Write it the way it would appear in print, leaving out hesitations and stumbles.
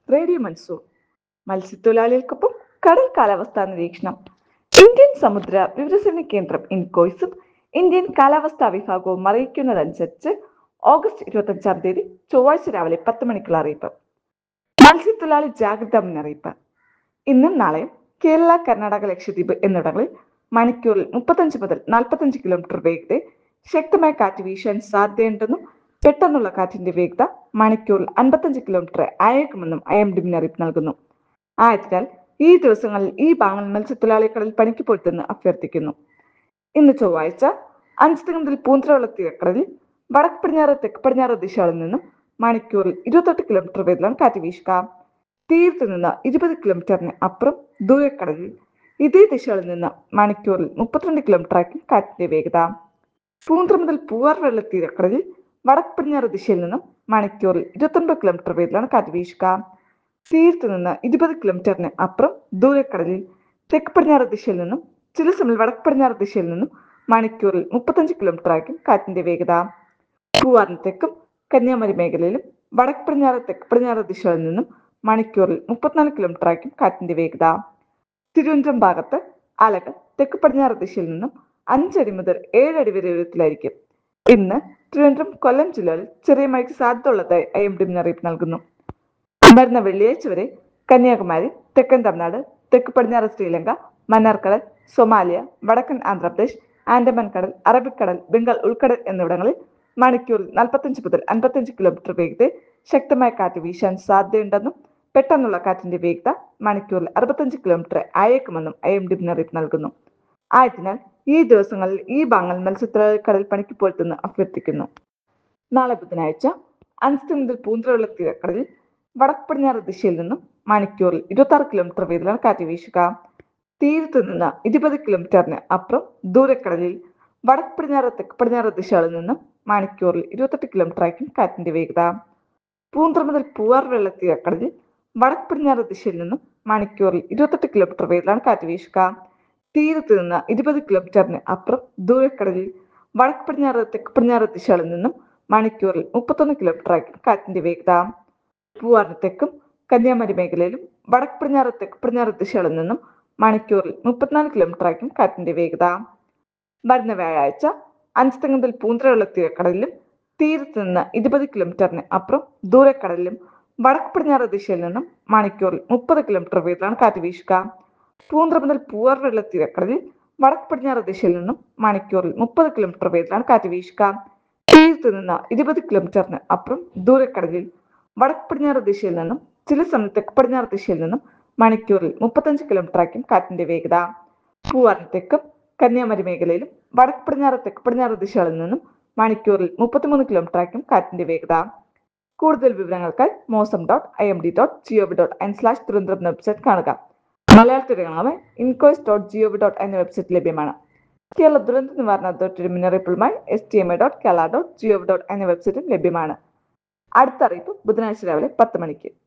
Radio monsoon മത്സ്യത്തൊഴിലാളികൾക്കൊപ്പം കടൽ കാലാവസ്ഥാ നിരീക്ഷണം. ഇന്ത്യൻ സമുദ്ര വിവരസേവന കേന്ദ്രം ഇൻകോയ്സും ഇന്ത്യൻ കാലാവസ്ഥാ വിഭാഗവും അറിയിക്കുന്നതനുസരിച്ച് ഓഗസ്റ്റ് 25-ാം തീയതി ചൊവ്വാഴ്ച രാവിലെ 10 മണിക്കുള്ള അറിയിപ്പ്. മത്സ്യത്തൊഴിലാളി ജാഗ്രതാ മുന്നറിയിപ്പ്. ഇന്നും നാളെയും കേരള, കർണാടക, ലക്ഷദ്വീപ് എന്നിവിടങ്ങളിൽ മണിക്കൂറിൽ 35 മുതൽ 45 കിലോമീറ്റർ വേഗതയിൽ ശക്തമായ കാറ്റ് വീശാൻ സാധ്യതയുണ്ടെന്നും പെട്ടെന്നുള്ള കാറ്റിന്റെ വേഗത മണിക്കൂറിൽ 55 കിലോമീറ്റർ ആയേക്കുമെന്നും IMD മുന്നറിയിപ്പ് നൽകുന്നു. ആയതിനാൽ ഈ ദിവസങ്ങളിൽ ഈ ഭാഗങ്ങളിൽ മത്സ്യത്തൊഴിലാളി കടൽ പണിക്ക് പോയിട്ടെന്ന് അഭ്യർത്ഥിക്കുന്നു. ഇന്ന് ചൊവ്വാഴ്ച അഞ്ച് മുതൽ പൂന്തറവെള്ള തീരക്കടലിൽ വടക്ക് പടിഞ്ഞാറ് തെക്ക് പടിഞ്ഞാറ് ദിശകളിൽ നിന്നും മണിക്കൂറിൽ 28 കിലോമീറ്റർ വേഗത്തിലാണ് കാറ്റ് വീശുക. തീരത്ത് നിന്ന് 20 കിലോമീറ്ററിന് അപ്പുറം ദൂരക്കടലിൽ ഇതേ ദിശകളിൽ നിന്ന് മണിക്കൂറിൽ 32 കിലോമീറ്റർ ആയിരിക്കും കാറ്റിന്റെ വേഗത. പൂന്തറ മുതൽ പൂവാർ വെള്ള തീരക്കടലിൽ വടക്ക് പടിഞ്ഞാറ് ദിശയിൽ നിന്നും മണിക്കൂറിൽ 29 കിലോമീറ്റർ വേഗത്തിലാണ് കാറ്റ് വീശുക. തീരത്ത് നിന്ന് 20 കിലോമീറ്ററിന് അപ്പുറം ദൂരക്കടലിൽ തെക്ക് പടിഞ്ഞാറ് ദിശയിൽ നിന്നും ചില സമയം വടക്ക് പടിഞ്ഞാറ് ദിശയിൽ നിന്നും മണിക്കൂറിൽ 35 കിലോമീറ്റർ ആയിരിക്കും കാറ്റിന്റെ വേഗത. പൂവാറിന് തെക്കും കന്യാകുമാരി മേഖലയിലും വടക്ക് പടിഞ്ഞാറ് തെക്ക് പടിഞ്ഞാറ് ദിശകളിൽ നിന്നും മണിക്കൂറിൽ 34 കിലോമീറ്റർ ആയിരിക്കും കാറ്റിന്റെ വേഗത. തിരുവനന്തപുരം ഭാഗത്ത് അലകൾ തെക്ക് പടിഞ്ഞാറ് ദിശയിൽ നിന്നും 5 അടി മുതൽ 7 അടി വരെ ഉയരത്തിലായിരിക്കും. ഇന്ന് തിരുവനന്തപുരം, കൊല്ലം ജില്ലകളിൽ ചെറിയ മഴയ്ക്ക് സാധ്യത ഉള്ളതായി IMD മുന്നറിയിപ്പ് നൽകുന്നു. വരുന്ന വെള്ളിയാഴ്ച വരെ കന്യാകുമാരി, തെക്കൻ തമിഴ്നാട്, തെക്ക് പടിഞ്ഞാറ് ശ്രീലങ്ക, മന്നാർക്കടൽ, സൊമാലിയ, വടക്കൻ ആന്ധ്രാപ്രദേശ്, ആൻഡമാൻ കടൽ, അറബിക്കടൽ, ബംഗാൾ ഉൾക്കടൽ എന്നിവിടങ്ങളിൽ മണിക്കൂറിൽ 45 മുതൽ 55 കിലോമീറ്റർ വേഗതയിൽ ശക്തമായ കാറ്റ് വീശാൻ സാധ്യതയുണ്ടെന്നും പെട്ടെന്നുള്ള കാറ്റിന്റെ വേഗത മണിക്കൂറിൽ 65 കിലോമീറ്റർ ആയേക്കുമെന്നും IMD മുന്നറിയിപ്പ് നൽകുന്നു. ആയതിനാൽ ഈ ദിവസങ്ങളിൽ ഈ ഭാഗങ്ങൾ മത്സ്യത്തൊഴിലാളി കടൽ പണിക്ക് പോയിട്ടെന്ന് അഭ്യർത്ഥിക്കുന്നു. നാളെ ബുധനാഴ്ച അഞ്ച് മുതൽ പൂന്തറവെള്ള തീരക്കടലിൽ വടക്ക് പടിഞ്ഞാറ് ദിശയിൽ നിന്നും മണിക്കൂറിൽ 26 കിലോമീറ്റർ വേഗത്തിലാണ് കാറ്റ് വീശുക. തീരത്ത് നിന്ന് 20 കിലോമീറ്ററിന് അപ്പുറം ദൂരക്കടലിൽ വടക്ക് പടിഞ്ഞാറ് തെക്ക് പടിഞ്ഞാറ് ദിശകളിൽ നിന്നും മണിക്കൂറിൽ 28 കിലോമീറ്റർ ആയിരിക്കും കാറ്റിന്റെ വേഗത. പൂന്തറ മുതൽ പൂവാർ വെള്ള തീരക്കടലിൽ വടക്ക് പടിഞ്ഞാറ് ദിശയിൽ നിന്നും മണിക്കൂറിൽ 28 കിലോമീറ്റർ വേഗത്തിലാണ് കാറ്റ് വീശുക. തീരത്ത് നിന്ന് 20 കിലോമീറ്ററിന് അപ്പുറം ദൂരക്കടലിൽ വടക്ക് പടിഞ്ഞാറ് തെക്ക് പടിഞ്ഞാറ് ദിശകളിൽ നിന്നും മണിക്കൂറിൽ 31 കിലോമീറ്റർ ആയിരിക്കും കാറ്റിന്റെ വേഗത. പൂവാറിന് തെക്കും കന്യാകുമാരി മേഖലയിലും വടക്ക് പടിഞ്ഞാറ് തെക്ക് പടിഞ്ഞാറ് ദിശകളിൽ നിന്നും മണിക്കൂറിൽ 34 കിലോമീറ്റർ ആയിരിക്കും കാറ്റിന്റെ വേഗത. വരുന്ന വ്യാഴാഴ്ച അഞ്ച് മുതൽ പൂന്തറവെള്ള തീരക്കടലിലും തീരത്ത് നിന്ന് 20 കിലോമീറ്ററിന് അപ്പുറം ദൂരക്കടലിലും വടക്ക് പടിഞ്ഞാറ് ദിശയിൽ നിന്നും മണിക്കൂറിൽ 30 കിലോമീറ്റർ വേഗത്തിലാണ് കാറ്റ് വീശുക. പൂന്തറ മുതൽ പൂവാർ വെള്ള തീരക്കടലിൽ വടക്ക് പടിഞ്ഞാറ് ദിശയിൽ നിന്നും മണിക്കൂറിൽ 30 കിലോമീറ്റർ വേഗത്തിലാണ് കാറ്റ് വീശുക. തീരത്ത് നിന്ന് 20 കിലോമീറ്ററിന് അപ്പുറം ദൂരക്കടലിൽ വടക്ക് പടിഞ്ഞാറ് ദിശയിൽ നിന്നും ചില സമയം തെക്ക് പടിഞ്ഞാറ് ദിശയിൽ നിന്നും മണിക്കൂറിൽ 35 കിലോമീറ്റർ ആയിരിക്കും കാറ്റിന്റെ വേഗത. പൂവാറിന് തെക്കും കന്യാകുമാരി മേഖലയിലും വടക്ക് പടിഞ്ഞാറ് തെക്ക് പടിഞ്ഞാറ് ദിശകളിൽ നിന്നും മണിക്കൂറിൽ 33 കിലോമീറ്റർ ആയിരിക്കും കാറ്റിന്റെ വേഗത. കൂടുതൽ വിവരങ്ങൾക്കായി mosam.imd.gov.in/തിരുവനന്തപുരം എന്ന വെബ്സൈറ്റ് കാണുക. മലയാളത്തിൽ incois.gov.in വെബ്സൈറ്റ് ലഭ്യമാണ്. കേരള ദുരന്ത നിവാരണ അതോറിറ്റിയുടെ മുന്നറിയിപ്പുമായി stma.kerala.gov.in വെബ്സൈറ്റും ലഭ്യമാണ്. അടുത്ത അറിയിപ്പ് ബുധനാഴ്ച രാവിലെ 10 മണിക്ക്.